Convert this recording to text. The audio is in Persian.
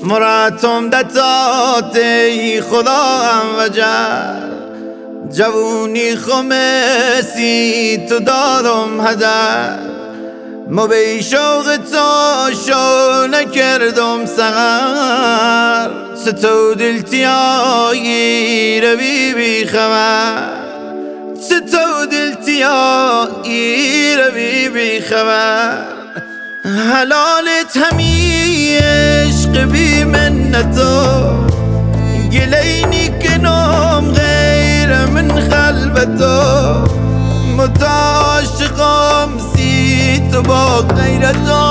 مراتم دتات ای خدا هم وجر جوونی خمسی تو دارم هدر ما به شوق تو شو نکردم سغر ستو دلتیایی روی بی خبر ستو دلتیایی روی بی خبر حلالت همی عشق بی منتو گلینی کنم غیر من خلبتو متعاشقم سی تو با غیرتو